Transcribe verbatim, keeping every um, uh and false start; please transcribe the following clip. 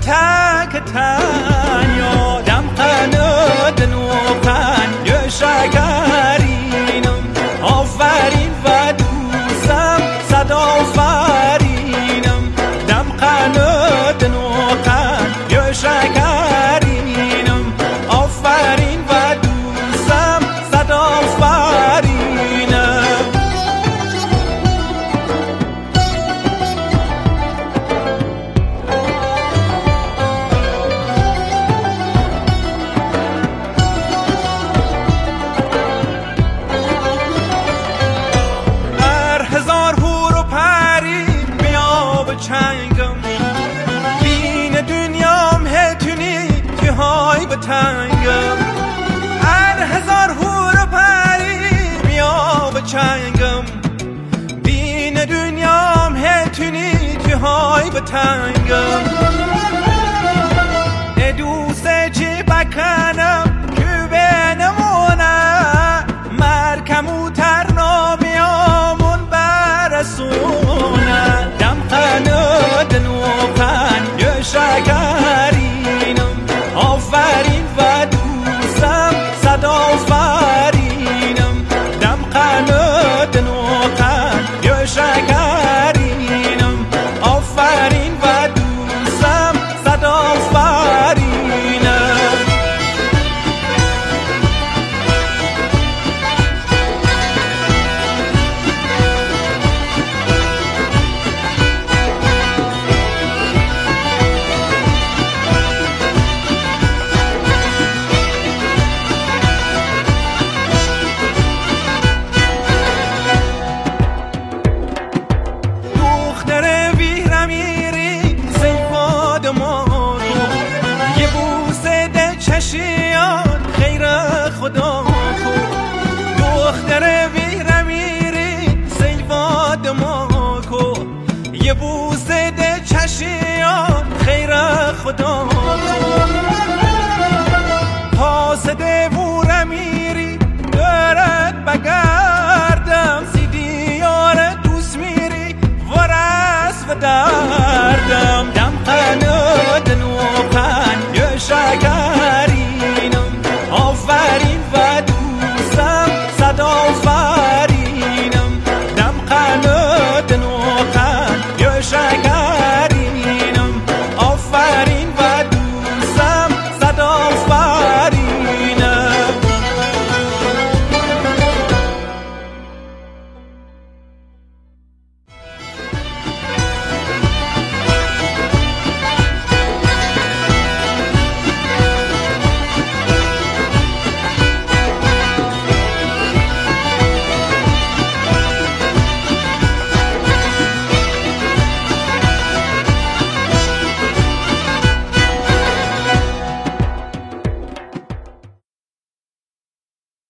تک تنیا دم قند نوقن یه شکرینم آفرین و دوستم صد آفرینم دم قند نوقن یه شکرینم آفرین و دوستم صد آفرینم چنگم بین دنیام هتونی تیهای بتنگم هر هزار هور و پری بیا بچنگم بین دنیام هتونی تیهای بتنگم دوست چی بکنم که بنمونه مرکمو ترنامیامون برسونه دم قند نوقن یه شکرینم آفرین و دوستم صد آفرینم دم قند نوقن یه شکرینم آفرین و دوستم صد آفرینم چشیان خیر خدا کو دختر ویره میری سیواد ما کو یه بوسه ده چشیان خیر خدا کو پاسده ووره میری دارد بگردم سی دیار دوست میری ورس و در